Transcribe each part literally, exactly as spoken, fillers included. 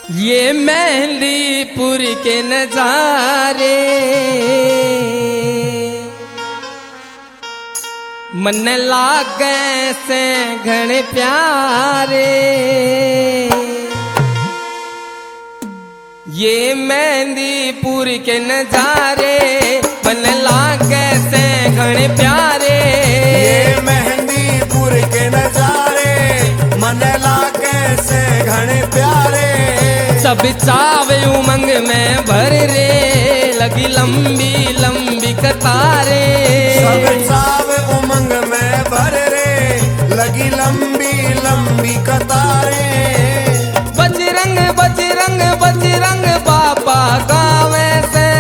ये मेहंदीपुर के नजारे मन लागे से घने प्यारे। ये मेहंदीपुर के नजारे मन लागे से घने प्यारे। ये मेहंदीपुर के नजारे मन लागे से घने प्यारे। सब चावे उमंग में भर रे लगी लंबी लंबी कतारे। सब चावे उमंग में भर रे लगी लंबी लंबी कतारे। बजरंग बजरंग बजरंग बाबा गावे से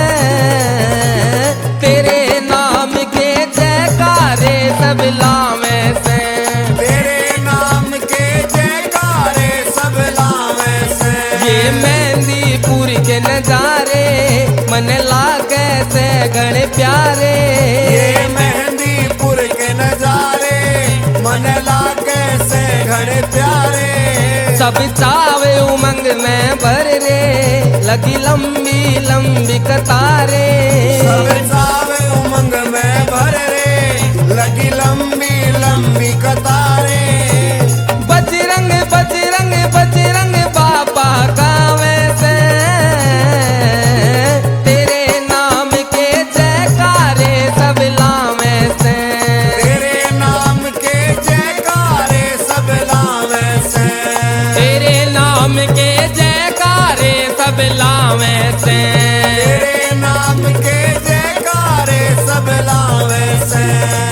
तेरे नाम के जयकारे सब लावे से। तेरे नाम के जयकारे सब लावे से। ये मेहंदीपुर के नजारे मन लागे से घने प्यारे। ये मेहंदीपुर के नजारे मन लागे से घने प्यारे। सब चावे उमंग में भर रे लगी लंबी लंबी कतारे। सब चावे उमंग में भर रे लगी लंबी लंबी कतारे। बजरंग बजरंग बजरंग बाबा गावे से तेरे नाम के जयकारे सब लावे से। तेरे नाम के जयकारे सब लावे से। तेरे नाम के जयकारे सब लावे से। तेरे नाम के जयकारे सब लावे से।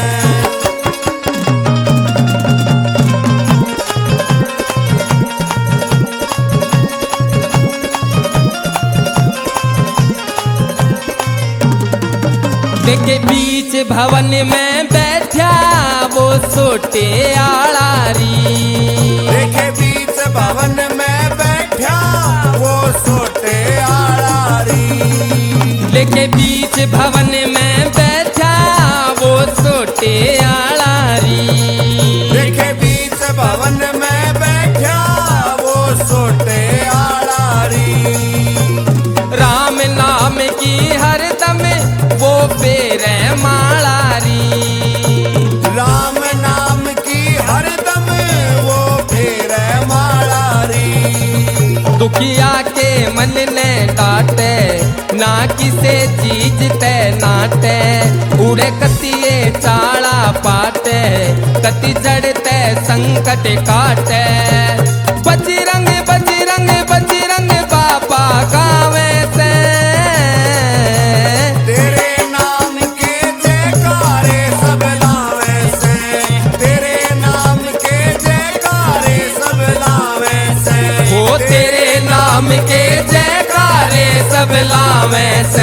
देखे बीच भवन में बैठा वो सोटे आड़ारी। देखे बीच भवन में बैठा वो सोटे आड़ारी। देखे बीच भवन में बैठा वो सोटे आड़ारी। देखे बीच भवन में बैठा वो सोटे आड़ारी। राम नाम की हरदम वो पेरे मालारी। राम नाम की हरदम वो फेर मालारी। दुखिया के मन ने डांटे ना किसे चीज ते नाटे। उड़े कतिये चाड़ा पाटे कति जड़ते संकट काटे। बजरंग बजरंग बजरंग बाबा गावे से तेरे नाम के जयकारे सब लावे से। तेरे नाम के जयकारे सब लावे से। वो तेरे नाम के जयकारे सब लावे से।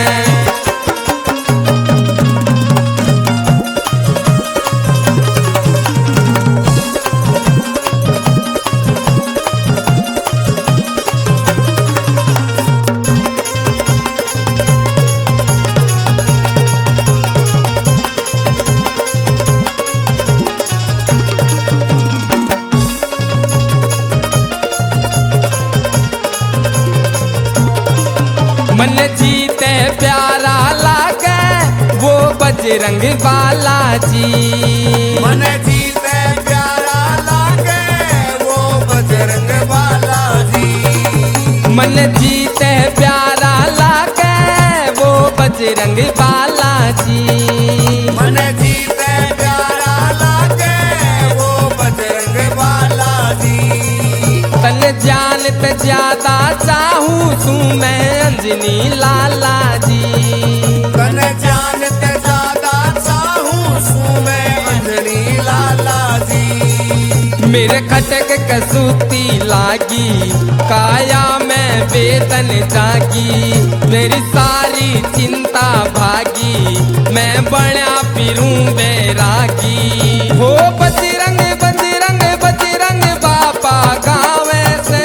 मन जीते प्यारा लागे वो बजरंग बालाजी। मन जीते प्यारा लागे वो बजरंग बालाजी। मन जीते प्यारा लागे वो बजरंग बालाजी। मन जीते प्यारा लागे वो बजरंग बालाजी। तन जानत ज्यादा चाहूँ तू मैं अंजनी लाला जी। तन जानत ज्यादा चाहूँ सू मैं अंजनी लाला जी। मेरे खटक कसूती लागी काया में वेदन जागी। मेरी सारी चिंता भागी मैं बड़ा फिरूं बैरागी। हो बजरंग बजरंग बजरंग बाबा गावे से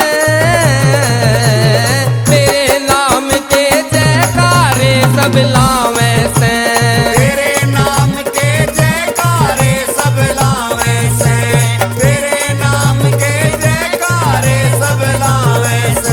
तेरे नाम के जयकारे सब लावे से। तेरे नाम के जयकारे सब लावे से। तेरे नाम के जयकारे सब लावे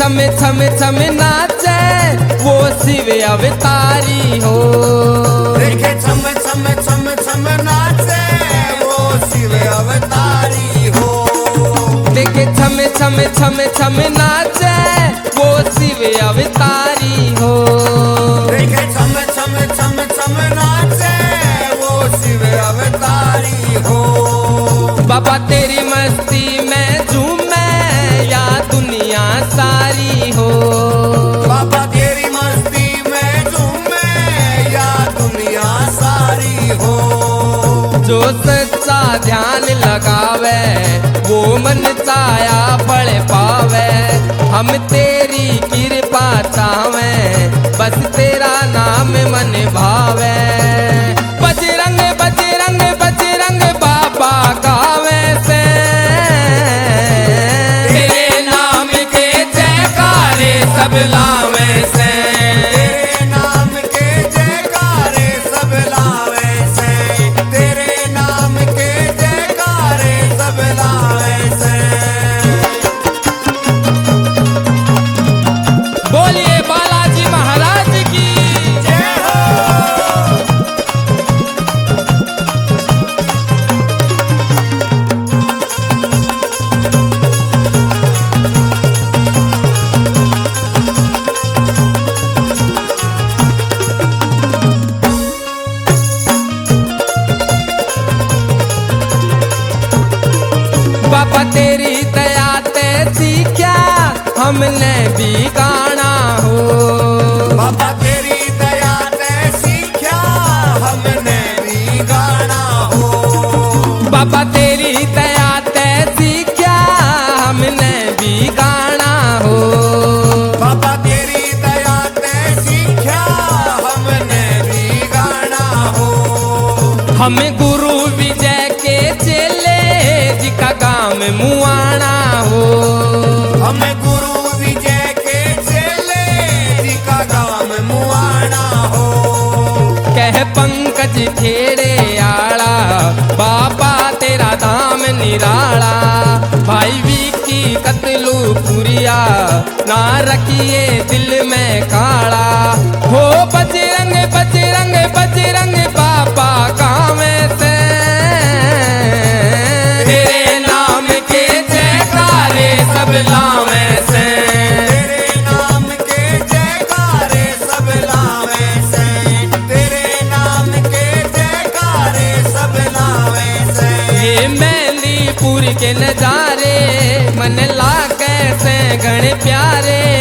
छम छम छम नाचे वो शिव अवतारी हो। देखे छम छम छम छम नाचे वो शिव अवतारी हो। देखे छम छम छम छम नाचे वो शिव अवतारी हो। देखे छम छम छम छम नाचे वो शिव अवतारी हो। बाबा तेरी मस्ती में झूमे या दुनिया सारी हो। बाबा तेरी मस्ती में झूमे या दुनिया सारी हो। जो सच्चा ध्यान लगावे वो मन चाया फल पावे। हम तेरी कृपा चावे बस तेरा नाम मन भावे। बजरंग बजरंग बजरंग बाबा गावे से तेरे नाम के जयकारे सब लावे से। तेरे नाम के जयकारे सब लावे से। तेरे नाम के जयकारे सब लावे से। बोलिए बालाजी महाराज की जय हो। बाबा तेरी दया ते सीखा हमने भी गाना हो। बाबा तेरी दया ते सीखा हमने भी गाना हो। बाबा तेरी दया ते सीखा हमने भी गाना हो। बाबा तेरी दया ते सीखा हमने भी गाना हो। हम गुरु विजय के चेले जी का गाँव मुआना हो। हमें गुरु विजय के चेले जी का गाँव मुआना हो। कह पंकज खेड़े आड़ा बाबा तेरा धाम निराला। भाई विकी कतलू पुरिया ना रखिए दिल में काला हो। बजरंग बजरंग बजरंग बाबा गाँव से तेरे नाम के जयकारे सब लावे से। तेरे नाम के जयकारे सब लावे से। तेरे नाम के जयकारे सब लावे से। ये मेहंदीपुर के नजारे मन लागे से घने प्यारे।